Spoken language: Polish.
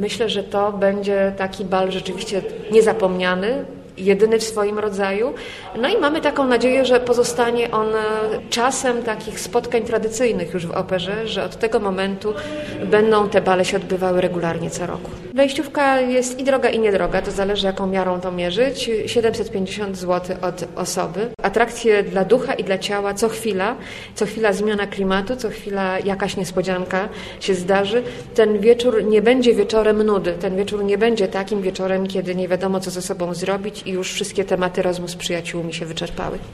Myślę, że to będzie taki bal rzeczywiście niezapomniany, jedyny w swoim rodzaju. No i mamy taką nadzieję, że pozostanie on czasem takich spotkań tradycyjnych już w operze, że od tego momentu będą te bale się odbywały regularnie co roku. Wejściówka jest i droga, i niedroga, to zależy jaką miarą to mierzyć. 750 zł od osoby. Atrakcje dla ducha i dla ciała co chwila zmiana klimatu, co chwila jakaś niespodzianka się zdarzy. Ten wieczór nie będzie wieczorem nudy, ten wieczór nie będzie takim wieczorem, kiedy nie wiadomo co ze sobą zrobić i już wszystkie tematy rozmów z przyjaciółmi się wyczerpały.